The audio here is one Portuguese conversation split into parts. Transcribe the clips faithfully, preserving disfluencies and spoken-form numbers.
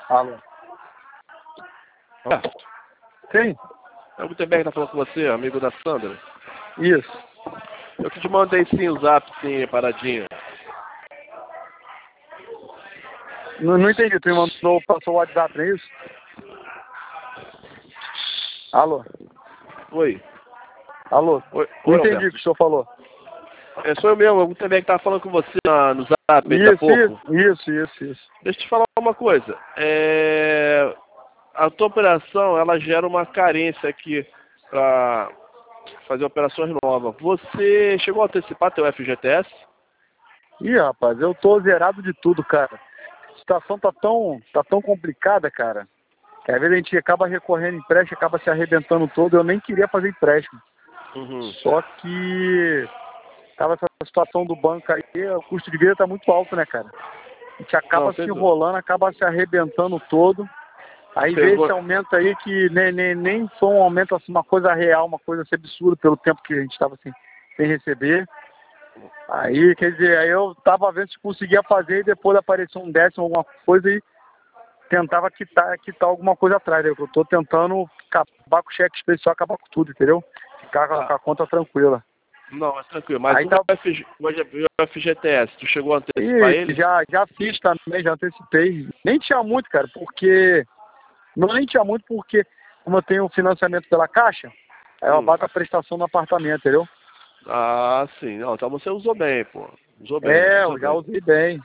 Alô? Roberto, Quem? é o Gutenberg que tá falando com você, amigo da Sandra. Isso. Eu que te mandei sim o zap, sim, paradinho. Não, não entendi. Tu me mandou, passou o WhatsApp, não é isso? Alô? Oi. Alô? Oi, Não oi entendi o Roberto. que o senhor falou. É, sou eu mesmo, o Gutenberg que tava falando com você na- no zap aí, há Isso, pouco. isso, isso, isso, isso. Deixa eu te falar uma coisa. É... A tua operação, ela gera uma carência aqui para fazer operações novas. Você chegou a antecipar teu F G T S? Ih, rapaz, eu tô zerado de tudo, cara. A situação tá tão, tá tão complicada, cara, que às vezes a gente acaba recorrendo em empréstimo, acaba se arrebentando todo. Eu nem queria fazer empréstimo. Uhum. Só que tava essa situação do banco aí, o custo de vida tá muito alto, né, cara? A gente acaba Não, se sem dúvida. enrolando, acaba se arrebentando todo. Aí vê Pegou... esse aumento aí que nem, nem, nem foi um aumento assim, uma coisa real, uma coisa assim, absurda pelo tempo que a gente estava sem, sem receber. Aí, quer dizer, aí eu tava vendo se conseguia fazer e depois apareceu um décimo, alguma coisa e tentava quitar, quitar alguma coisa atrás. Né? Eu tô tentando acabar com o cheque especial, acabar com tudo, entendeu? Ficar com a, Ah, com a conta tranquila. não, mas tranquilo. Mas Aí o, tá. F G... o F G T S, tu chegou a antecipar E ele? já, já fiz também, já antecipei. Nem tinha muito, cara, porque. Não nem tinha muito porque, como eu tenho financiamento pela Caixa, aí eu Hum. abato a prestação no apartamento, entendeu? Ah, sim. Não, então você usou bem, pô. Usou bem, É, usou eu já bem. usei bem.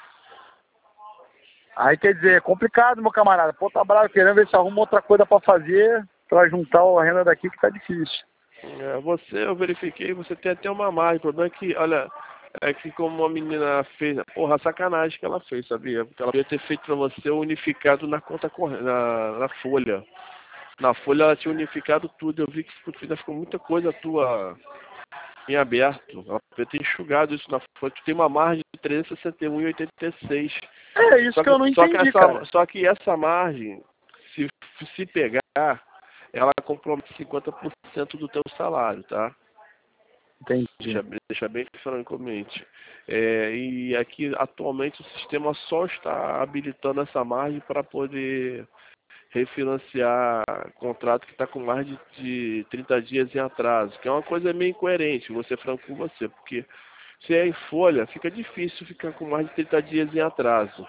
Aí quer dizer, é complicado, meu camarada. Pô, tá bravo querendo ver se arruma outra coisa pra fazer, pra juntar a renda daqui que tá difícil. É, você, eu verifiquei, você tem até uma margem. O problema é que, olha, é que como a menina fez, porra, sacanagem que ela fez, sabia? Porque ela podia ter feito pra você o unificado na conta corrente, na, na folha. Na folha ela tinha unificado tudo. Eu vi que ficou, ainda ficou muita coisa tua em aberto. Ela podia ter enxugado isso na folha. Tu tem uma margem de trezentos e sessenta e um vírgula oitenta e seis. É isso Só que que, eu não só que entendi, cara. essa, só que essa margem, se, se pegar, ela compromete cinquenta por cento do teu salário, tá? Entendi. Deixa, deixa bem francamente. É, e aqui, atualmente, o sistema só está habilitando essa margem para poder refinanciar contrato que está com mais de, de trinta dias em atraso, que é uma coisa meio incoerente, vou ser franco com você, porque se é em folha, fica difícil ficar com mais de trinta dias em atraso,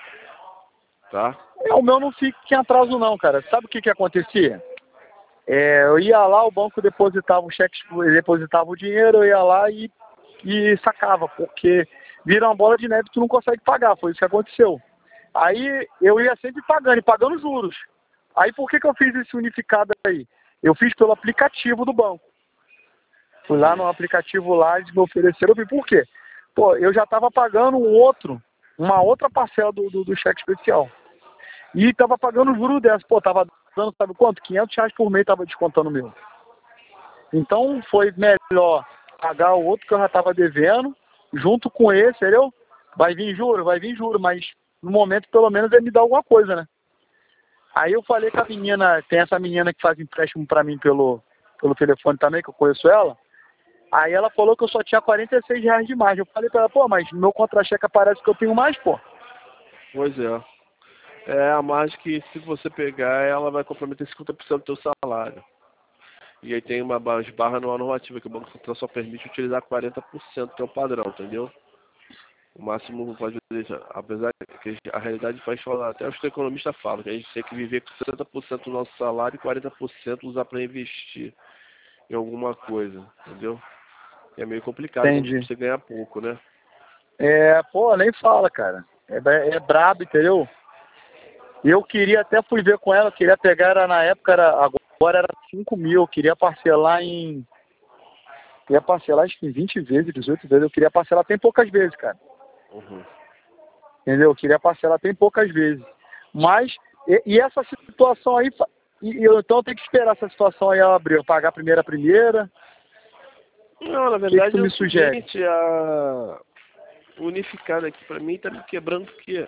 tá? É, o meu não fica em atraso não, cara. Sabe o que que acontecia? É, eu ia lá, o banco depositava o cheque, depositava o dinheiro, eu ia lá e, e sacava, porque vira uma bola de neve que tu não consegue pagar, foi isso que aconteceu. Aí eu ia sempre pagando, e pagando juros. Aí por que que eu fiz esse unificado aí? Eu fiz pelo aplicativo do banco. Fui lá no aplicativo lá, eles me ofereceram, eu vi por quê? Pô, eu já estava pagando um outro, uma outra parcela do, do, do cheque especial. E estava pagando juros dessa, pô, tava dando, sabe quanto? quinhentos reais por mês tava descontando o meu. Então foi melhor pagar o outro que eu já estava devendo, junto com esse, entendeu? Vai vir juro, vai vir juro, mas no momento pelo menos ele me dá alguma coisa, né? Aí eu falei com a menina, tem essa menina que faz empréstimo pra mim pelo, pelo telefone também, que eu conheço ela. Aí ela falou que eu só tinha quarenta e seis reais de margem. Eu falei pra ela, pô, mas no meu contra-cheque aparece que eu tenho mais, pô. Pois é. É a margem que, se você pegar, ela vai comprometer cinquenta por cento do teu salário. E aí tem uma barra anual normativa, que o Banco Central só permite utilizar quarenta por cento, que é o padrão, entendeu? O máximo pode deixar, apesar que a realidade faz falar, até os economistas falam, que a gente tem que viver com sessenta por cento do nosso salário e quarenta por cento usar para investir em alguma coisa, entendeu? E é meio complicado quando Entendi. você ganha pouco, né? É, pô, nem fala, cara. É, é brabo, entendeu? E eu queria, até fui ver com ela, queria pegar, era, na época, era, agora era cinco mil, eu queria parcelar em. Queria parcelar acho que em vinte vezes, dezoito vezes. Eu queria parcelar tem poucas vezes, cara. Uhum. Entendeu? Eu queria parcelar tem poucas vezes. Mas, e, e essa situação aí, e, eu, então eu tenho que esperar essa situação aí abrir, eu pagar a primeira a primeira. Não, na O que, que tu verdade é me o sugere? seguinte, a unificada aqui pra mim tá me quebrando porque...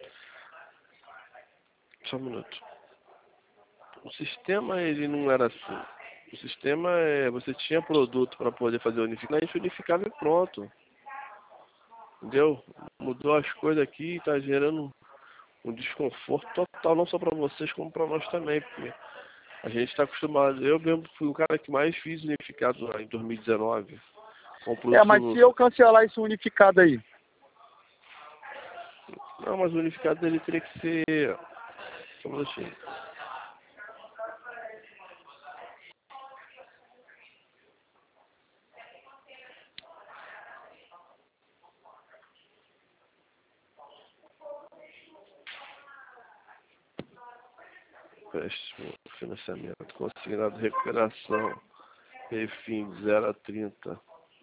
Só um minuto. O sistema, ele não era assim. O sistema é, você tinha produto para poder fazer unificar, a gente unificava e pronto. Entendeu? Mudou as coisas aqui, tá gerando um desconforto total, não só para vocês, como para nós também, porque a gente está acostumado. Eu mesmo fui o cara que mais fiz unificado lá em dois mil e dezenove. Com o É, mas se eu cancelar esse unificado aí? Não, mas o unificado dele teria que ser... Só um minutinho. Empréstimo, financiamento, consignado, recuperação, refim, zero a trinta.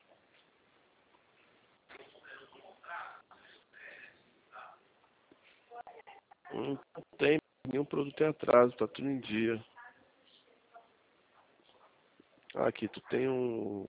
Não tem nenhum produto em atraso, tá tudo em dia. Aqui, tu tem um...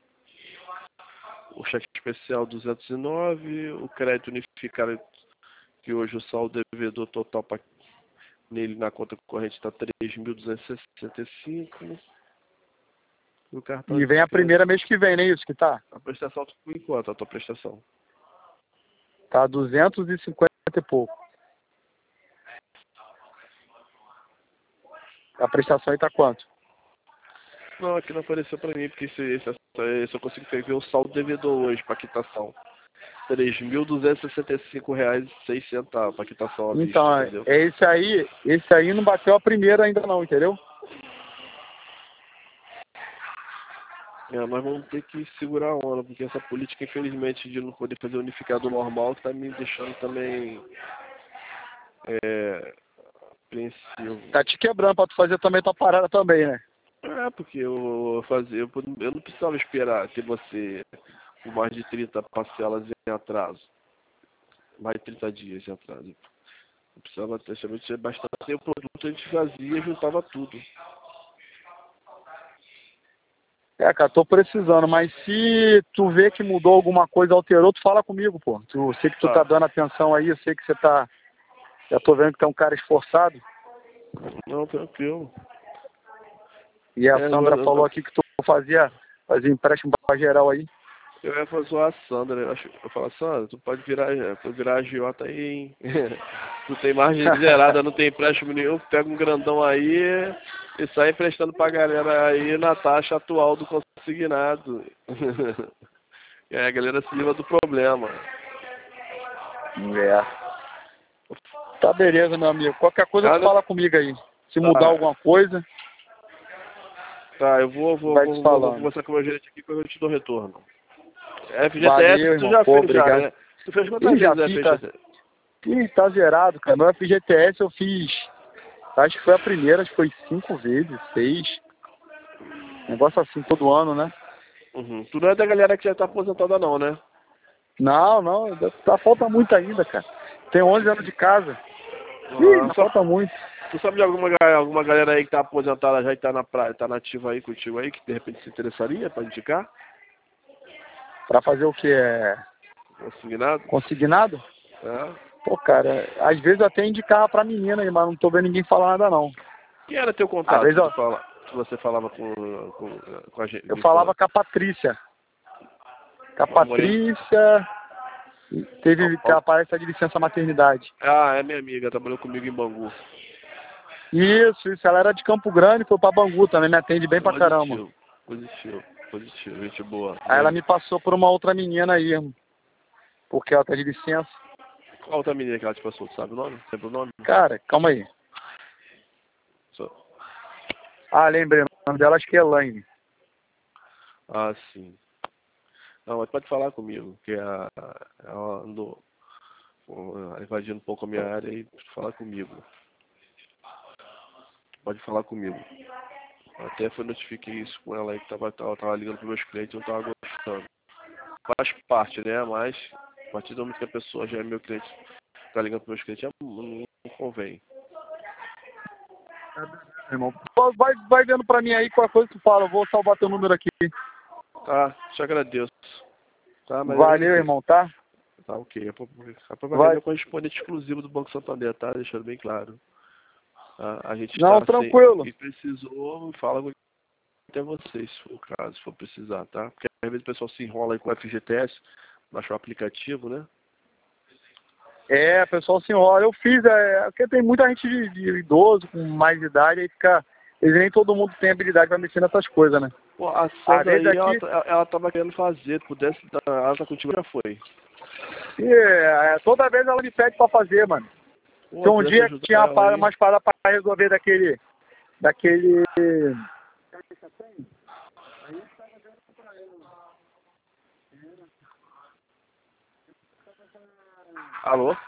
o cheque especial duzentos e nove, o crédito unificado, que hoje o saldo devedor total pra, nele na conta corrente está três mil duzentos e sessenta e cinco. E o cartão E vem a primeira mês que vem, não é isso que tá? A prestação por enquanto, a tua prestação. Tá duzentos e cinquenta e pouco. A prestação aí tá quanto? Não, aqui não apareceu pra mim, porque esse, esse, esse eu consigo ver o saldo devedor hoje para quitação. três mil duzentos e sessenta e cinco reais e seis centavos para quitação à vista, Então, entendeu? é esse aí, esse aí não bateu a primeira ainda não, entendeu? É, nós vamos ter que segurar a onda, porque essa política, infelizmente, de não poder fazer unificado normal, tá me deixando também é, apreensivo. Tá te quebrando pra tu fazer também tua parada também, né? É, porque eu fazer, eu, eu não precisava esperar ter você com mais de trinta parcelas em atraso. Mais de trinta dias em atraso. Eu precisava ter, somente bastante ter o produto, a gente fazia e juntava tudo. É, cara, tô precisando, mas se tu vê que mudou alguma coisa, alterou, tu fala comigo, pô. Tu, eu sei que tu tá, Tá. dando atenção aí, eu sei que você tá... Já tô vendo que tu é um cara esforçado. Não, tranquilo. E a É, Sandra agora, falou aqui que tu fazia, fazia empréstimo pra geral aí. eu ia fazer a Sandra, eu, acho, eu falo, Sandra, tu pode virar, pode virar agiota aí, hein? Tu tem margem zerada, não tem empréstimo nenhum, pega um grandão aí e sai emprestando pra galera aí na taxa atual do consignado. E aí a galera se livra do problema. É. Tá beleza, meu amigo. Qualquer coisa tu Cara, fala comigo aí. Se mudar tá, alguma coisa, tá, eu vou, vou, vai te vou, vou, vou falando. conversar com o meu gerente aqui quando eu te dou retorno. F G T S Valeu, tu irmão. já Pô, fez já, obrigado. né? Tu fez quantas Ih, já vezes fiz, tá. F G T S? Ih, tá zerado, cara. Meu F G T S eu fiz... Acho que foi a primeira, acho que foi cinco vezes, seis. Negócio assim, todo ano, né? Uhum. Tu não é da galera que já tá aposentada não, né? Não, não. Tá, falta muito ainda, cara. Tem onze anos de casa. Ih, Ah, não só, falta muito. tu sabe de alguma, ga- alguma galera aí que tá aposentada já e tá na praia, tá nativa aí contigo aí, que de repente se interessaria pra indicar? Pra fazer o que? É... Consignado? Consignado? É. Pô, cara, às vezes eu até indicava pra menina aí, mas não tô vendo ninguém falar nada, não. Quem era teu Às contato vezes que, tu eu, fala, que você falava com, com, com a gente? eu falava com a Patrícia. Com a Patrícia, teve que aparece de licença maternidade. Ah, é minha amiga, trabalhou comigo em Bangu. Isso, isso. Ela era de Campo Grande, foi pra Bangu também, me atende bem pra caramba. Positivo, positivo, positivo, gente boa. Aí ela me passou por uma outra menina aí, porque ela tá de licença. Qual outra menina que ela te passou, tu sabe o nome? Sempre o nome? Cara, calma aí. Só. Ah, lembrei, o nome dela acho que é Elaine. Ah, sim. Não, mas pode falar comigo, que a, ela andou uh, invadindo um pouco a minha área e falar comigo. Pode falar comigo. Até foi notifiquei isso com ela aí que tava, tava, tava ligando para meus clientes e eu tava gostando. Faz parte, né? Mas a partir do momento que a pessoa já é meu cliente, tá ligando para meus clientes, não, não convém. Irmão. Vai, vai vendo pra mim aí qualquer coisa que tu fala, eu vou salvar teu número aqui. Tá, te agradeço. Tá, mas Valeu, enfim. irmão, tá? Tá, ok. A propaganda é correspondente exclusivo do Banco Santander, tá? Deixando bem claro. Tá? A gente Não, está tranquilo. sem... E precisou, fala com até vocês, se for o caso, se for precisar, tá? Porque às vezes o pessoal se enrola aí com o F G T S, baixa o aplicativo, né? É, o pessoal se enrola. Eu fiz, é, porque tem muita gente de, de idoso, com mais idade, aí fica. Nem todo mundo tem habilidade pra mexer nessas coisas, né? Pô, a Às Sandra vezes aí, ela, aqui. ela, ela tava querendo fazer, pudesse dar, ela tá contigo, já foi. E, é, toda vez ela me pede pra fazer, mano. Pô, Então um pudesse dia que ajudar tinha uma ela parada, aí. mais parada pra resolver daquele. Daquele. Alô?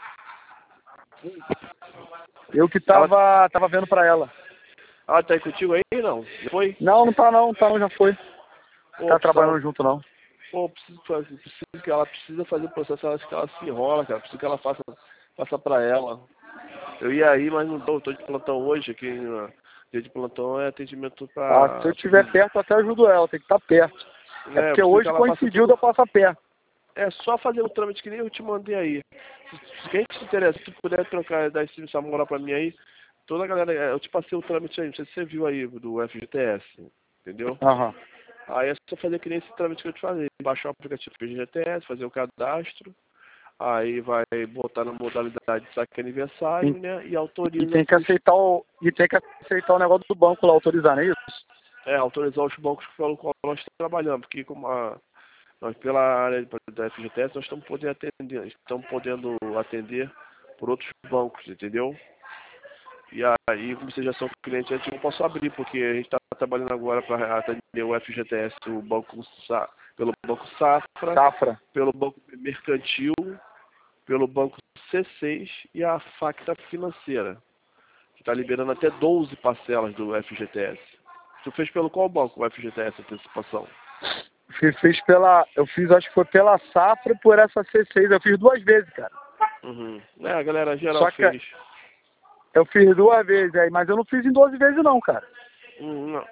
Eu que Ela, tava, tava vendo pra ela. ela tá aí contigo aí? Não. Já foi? Não, não tá não, não tá não, já foi. Pô, Tá precisava, trabalhando junto não. pô, preciso fazer, preciso que ela precisa fazer o processo, ela acha que ela se enrola, cara. Preciso que ela faça, faça pra ela. Eu ia aí, mas não tô, eu tô de plantão hoje, aqui no dia de plantão é atendimento Ah, se eu pra. estiver perto, eu até ajudo ela, tem que estar perto. É É, eu porque preciso que hoje ela faça coincidiu de tudo. eu passar perto. É só fazer o trâmite que nem eu te mandei aí. Se, se quem se interessa, se tu puder trocar, dar esse essa moral pra mim aí, toda a galera, é, eu te passei o trâmite aí, não sei se você viu aí do F G T S, entendeu? Aham. Aí é só fazer que nem esse trâmite que eu te falei, baixar o aplicativo do F G T S, fazer o cadastro, aí vai botar na modalidade de saque E, aniversário, né? E e autoriza tem que pros, aceitar o. E tem que aceitar o negócio do banco lá, autorizar, não é isso? é, autorizar os bancos pelo qual nós estamos trabalhando, porque como a, nós pela área da F G T S nós estamos podendo atender, estamos podendo atender por outros bancos, entendeu? E aí, como vocês já são clientes, a gente não posso abrir, porque a gente está trabalhando agora para atender o F G T S, o banco Sa- pelo Banco Safra, Safra. pelo Banco Mercantil, pelo Banco C seis e a Facta Financeira, que está liberando até doze parcelas do F G T S. Tu fez pelo qual banco o F G T S antecipação? Fiz, fiz pela. Eu fiz, acho que foi pela Safra e por essa C seis. Eu fiz duas vezes, cara. Uhum. É, a galera geral Só que fez. eu fiz duas vezes aí, mas eu não fiz em doze vezes não, cara. Hum, não,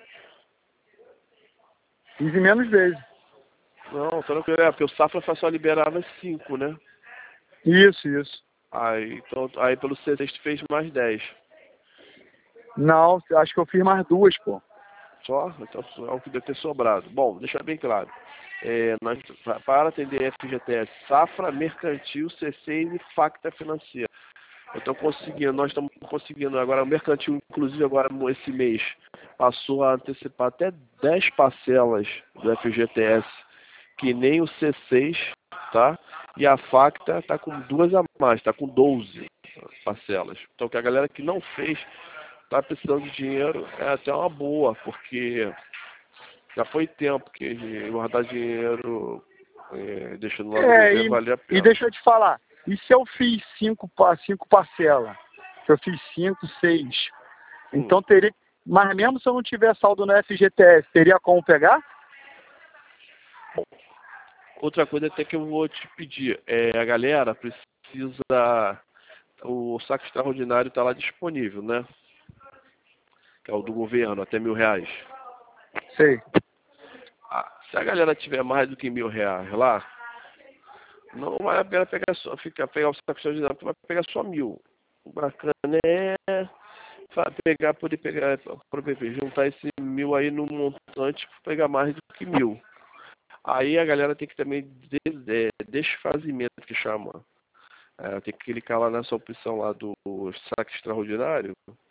Fiz em menos vezes. não, tranquilo. É, porque o Safra só liberava cinco, né? Isso, isso. Aí, então, aí pelo C seis tu fez mais dez. Não, acho que eu fiz mais duas, pô. Só? Então é o que deve ter sobrado. Bom, deixar bem claro. É, nós, para atender F G T S, Safra, Mercantil, C seis e Facta Financeira. Eu estou conseguindo, nós estamos conseguindo agora, o Mercantil, inclusive agora esse mês, passou a antecipar até dez parcelas do F G T S, que nem o C seis, tá? E a Facta está com duas a mais, está com doze parcelas. Então que a galera que não fez tá precisando de dinheiro é até uma boa, porque já foi tempo que guardar dinheiro é, deixando lá no É, governo e, valia a e pena. deixa eu te falar, e se eu fiz cinco, pa- cinco parcelas? Se eu fiz cinco, seis? Hum. Então teria. Mas mesmo se eu não tiver saldo no F G T S, teria como pegar? Outra coisa até que eu vou te pedir, é a galera precisa, o saque extraordinário está lá disponível, né? Que é o do governo, até mil reais. Sei. Ah, se a galera tiver mais do que mil reais lá, não vale a pena pegar só, ficar, pegar o saque extraordinário, porque vai pegar só mil. O bacana é fa- pegar, poder pegar, poder juntar esse mil aí no montante para pegar mais do que mil. Aí a galera tem que também de, de, desfazimento que chama. É, tem que clicar lá nessa opção lá do saque extraordinário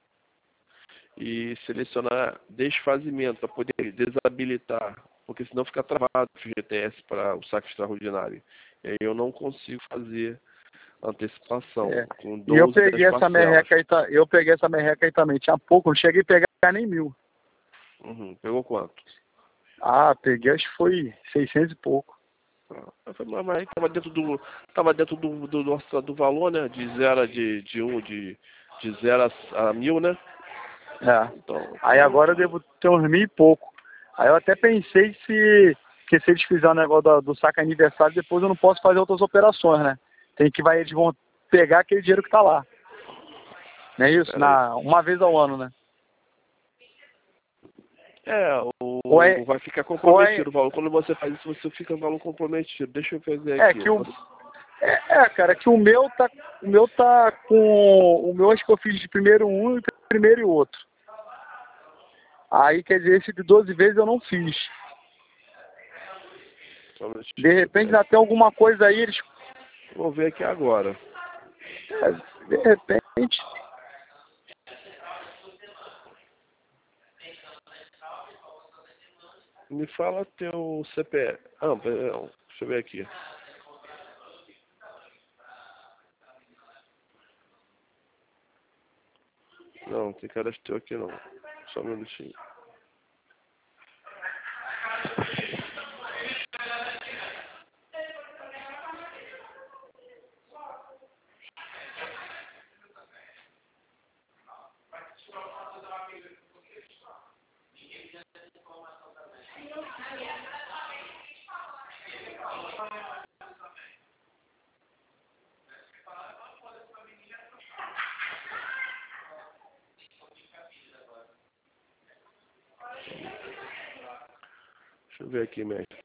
e selecionar desfazimento para poder desabilitar, porque senão fica travado o F G T S para o saque extraordinário. E aí eu não consigo fazer antecipação É. com E eu doze, dez peguei essa parcelas. merreca aí, ta- eu peguei essa merreca aí também. Tinha pouco, não cheguei a pegar nem mil. Uhum. Pegou quanto? Ah, peguei, acho que foi seiscentos e pouco. Ah, foi, mas mas aí tava dentro do tava dentro do do, do, do valor, né? De zero de de um de de zero a, a mil, né? É. Então, Aí então agora eu devo ter uns mil e pouco. Aí eu até pensei se, que se eles fizerem o negócio do, do saque aniversário, depois eu não posso fazer outras operações, né? Tem que vai, eles vão pegar aquele dinheiro que tá lá. Não é isso? peraí. Na, uma vez ao ano, né? É, Ou é, o vai ficar ou é, comprometido o valor. Quando você faz isso, você fica o valor comprometido. Deixa eu fazer é aqui. que o, é, é, cara, que o meu tá, o meu tá com, o meu acho que eu fiz de primeiro um e primeiro e outro. Aí, quer dizer, esse de doze vezes eu não fiz. Só um De minutinho. repente, já tem alguma coisa aí, eles... Vou ver aqui agora. É, de repente. Me fala teu C P F. Ah, perdão. Deixa eu ver aqui. Não, tem cadastro aqui não. Só um minutinho. Deixa eu ver aqui, mestre.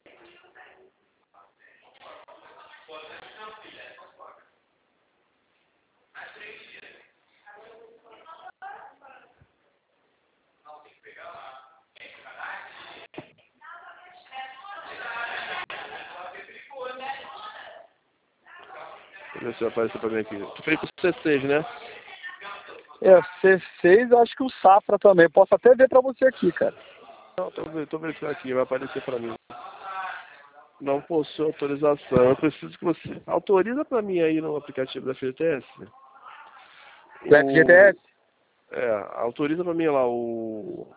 Deixa eu ver se vai aparecer pra mim aqui. Tu fez com o C seis, né? É, C seis, acho que o Safra também. Posso até ver pra você aqui, cara. Não, tô, ve- tô verificando aqui, vai aparecer pra mim. Não possui autorização. Eu preciso que você autoriza pra mim aí no aplicativo da F G T S. Do F G T S? É, autoriza pra mim lá o.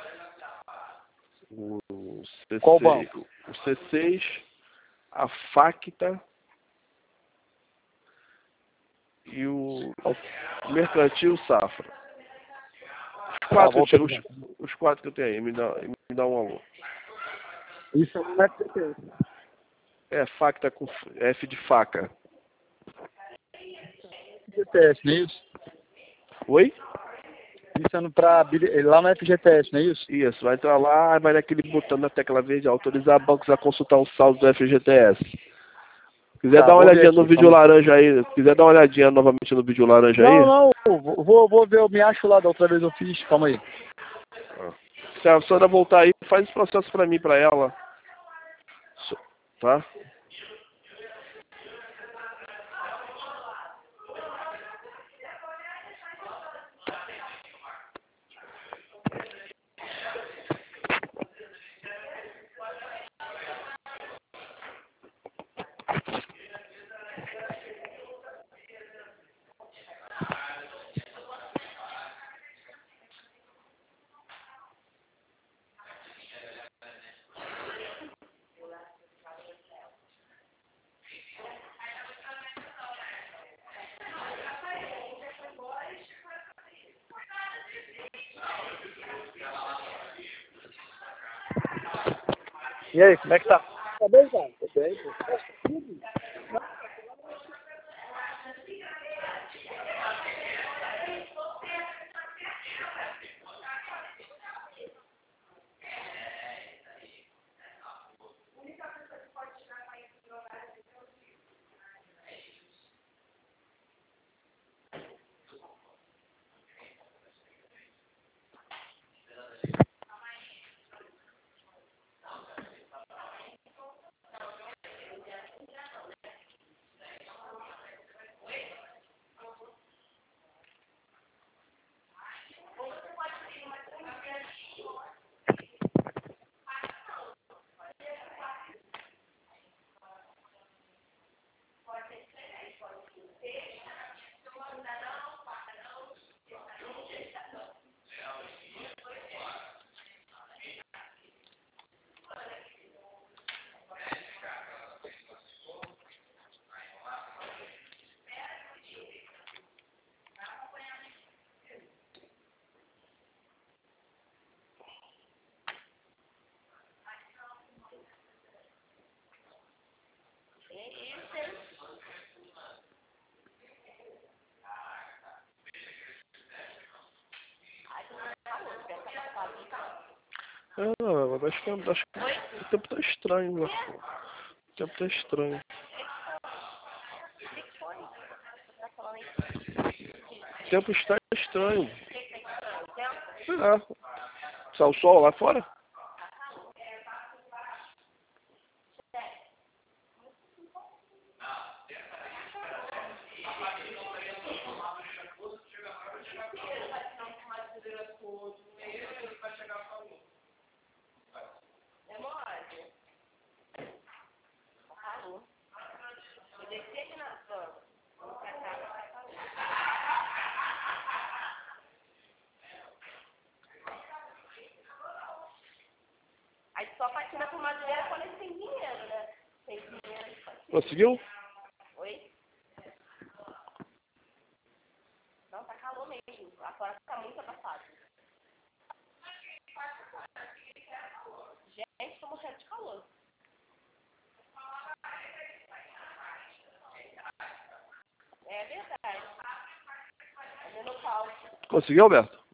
O C seis, Qual banco? o C seis, a Facta e o Mercantil Safra. Os Ah, quatro, vou que eu tenho, autorizar. os, os quatro que eu tenho aí, me dá, me dá um alô. Isso é um F G T S. É, Facta com F de faca. F G T S, não é isso? Oi? Isso é no pra, lá no F G T S, não é isso? Isso, vai entrar lá, vai naquele botão na tecla verde, autorizar bancos a consultar o saldo do F G T S. Quiser Tá, dar uma vou ver olhadinha no aqui. vídeo Calma aí. laranja aí, quiser dar uma olhadinha novamente no vídeo laranja Não, aí, não, vou, vou ver, eu me acho lá da outra vez eu fiz. Calma aí. se a senhora voltar aí, faz esse processo pra mim, pra ela. So- Tá? E aí, como é que tá? Tá bem, cara? Tô bem, pô. Ah, acho que, acho que o tempo tá estranho, né? O tempo tá estranho. O tempo está estranho. É. Está o sol lá fora? só patina com madeira quando eles têm dinheiro, né? Tem dinheiro de patina. Conseguiu? Oi? Não, tá calor mesmo. Lá fora tá muito abafado. Gente, tô morrendo de calor. É verdade. É menopausa. Conseguiu, Alberto?